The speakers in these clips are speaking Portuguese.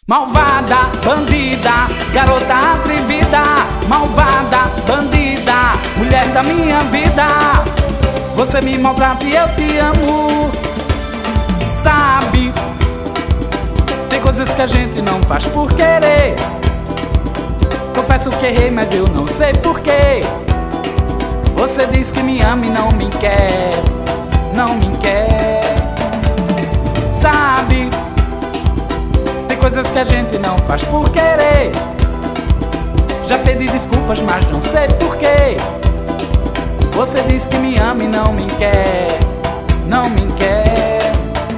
Malvada, bandida, garota atrevida. Malvada, bandida, mulher da minha vida. Você me maltrata e eu te amo. Sabe, tem coisas que a gente não faz por querer. Confesso que errei, mas eu não sei porquê. Você diz que me ama e não me quer, não me quer. Sabe, tem coisas que a gente não faz por querer. Já pedi desculpas, mas não sei porquê. Você diz que me ama e não me quer, não me quer.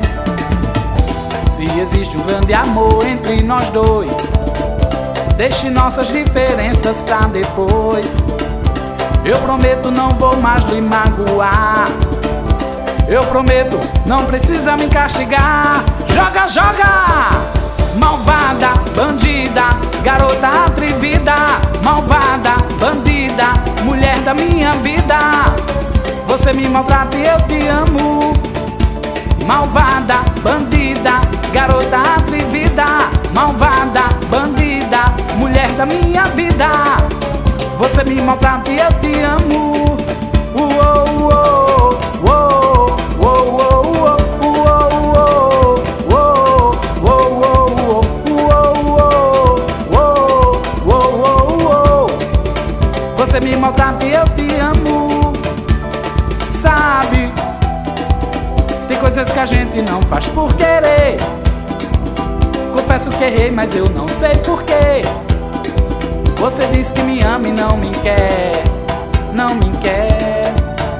Se existe um grande amor entre nós dois, deixe nossas diferenças pra depois. Eu prometo não vou mais lhe magoar. Eu prometo, não precisa me castigar. Joga, joga! Malvada, bandida, garota atrevida. Malvada, bandida, mulher da minha vida. Você me maltrata e eu te amo. Malvada, bandida, garota atrevida. Malvada, bandida, mulher da minha vida. Você me maltrata e eu te amo. Você me maltrata e eu te amo. Sabe, tem coisas que a gente não faz por querer. Confesso que errei, mas eu não sei porquê. Você diz que me ama e não me quer, não me quer.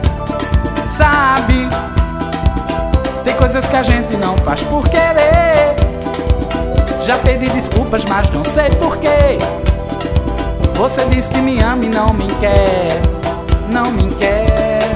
Sabe, tem coisas que a gente não faz por querer. Já pedi desculpas, mas não sei porquê. Você diz que me ama e não me quer, não me quer.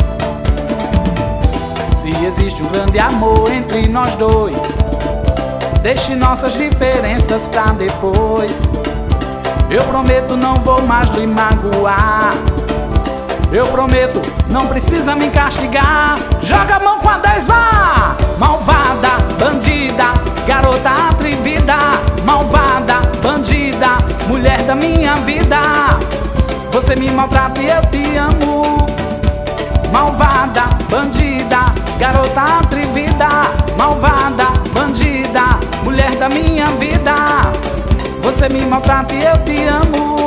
Se existe um grande amor entre nós dois, deixe nossas diferenças pra depois. Eu prometo não vou mais lhe magoar. Eu prometo, não precisa me castigar. Joga a mão com a 10, vá! Malvada, bandida, garota atrevida. Malvada, bandida, mulher da minha vida. Você me maltrata e eu te amo. Malvada, bandida, garota atrevida. Malvada, bandida, mulher da minha vida. Você me maltrata e eu te amo.